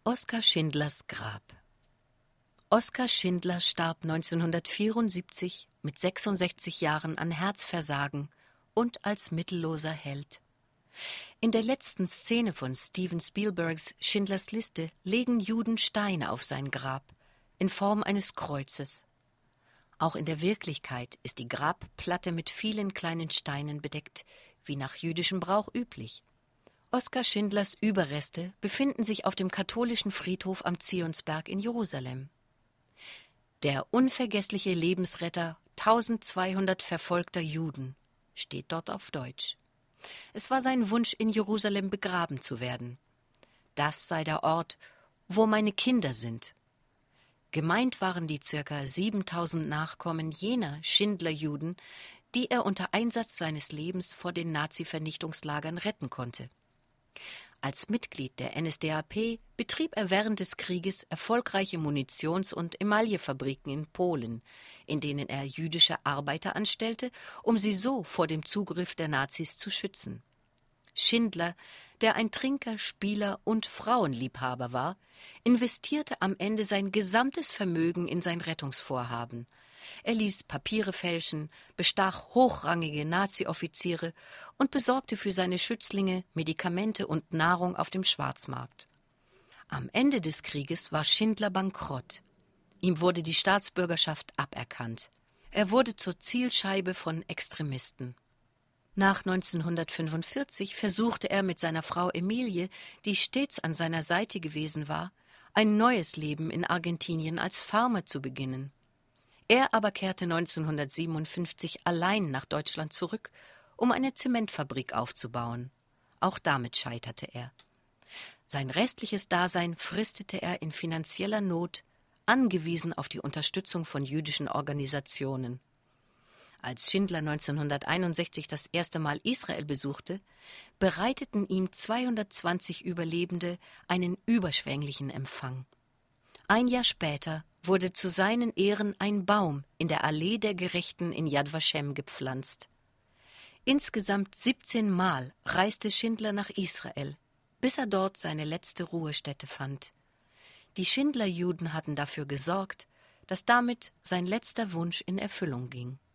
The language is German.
Oskar Schindlers Grab. Oskar Schindler starb 1974 mit 66 Jahren an Herzversagen und als mittelloser Held. In der letzten Szene von Steven Spielbergs Schindlers Liste legen Juden Steine auf sein Grab in Form eines Kreuzes. Auch in der Wirklichkeit ist die Grabplatte mit vielen kleinen Steinen bedeckt, wie nach jüdischem Brauch üblich. Oskar Schindlers Überreste befinden sich auf dem katholischen Friedhof am Zionsberg in Jerusalem. Der unvergessliche Lebensretter 1200 verfolgter Juden steht dort auf Deutsch. Es war sein Wunsch, in Jerusalem begraben zu werden. Das sei der Ort, wo meine Kinder sind. Gemeint waren die ca. 7000 Nachkommen jener Schindler-Juden, die er unter Einsatz seines Lebens vor den Nazi-Vernichtungslagern retten konnte. Als Mitglied der NSDAP betrieb er während des Krieges erfolgreiche Munitions- und Emaillefabriken in Polen, in denen er jüdische Arbeiter anstellte, um sie so vor dem Zugriff der Nazis zu schützen. Schindler, der ein Trinker, Spieler und Frauenliebhaber war, investierte am Ende sein gesamtes Vermögen in sein Rettungsvorhaben. Er ließ Papiere fälschen, bestach hochrangige Nazi-Offiziere und besorgte für seine Schützlinge Medikamente und Nahrung auf dem Schwarzmarkt. Am Ende des Krieges war Schindler bankrott. Ihm wurde die Staatsbürgerschaft aberkannt. Er wurde zur Zielscheibe von Extremisten. Nach 1945 versuchte er mit seiner Frau Emilie, die stets an seiner Seite gewesen war, ein neues Leben in Argentinien als Farmer zu beginnen. Er aber kehrte 1957 allein nach Deutschland zurück, um eine Zementfabrik aufzubauen. Auch damit scheiterte er. Sein restliches Dasein fristete er in finanzieller Not, angewiesen auf die Unterstützung von jüdischen Organisationen. Als Schindler 1961 das erste Mal Israel besuchte, bereiteten ihm 220 Überlebende einen überschwänglichen Empfang. Ein Jahr später wurde zu seinen Ehren ein Baum in der Allee der Gerechten in Yad Vashem gepflanzt. Insgesamt 17 Mal reiste Schindler nach Israel, bis er dort seine letzte Ruhestätte fand. Die Schindler-Juden hatten dafür gesorgt, dass damit sein letzter Wunsch in Erfüllung ging.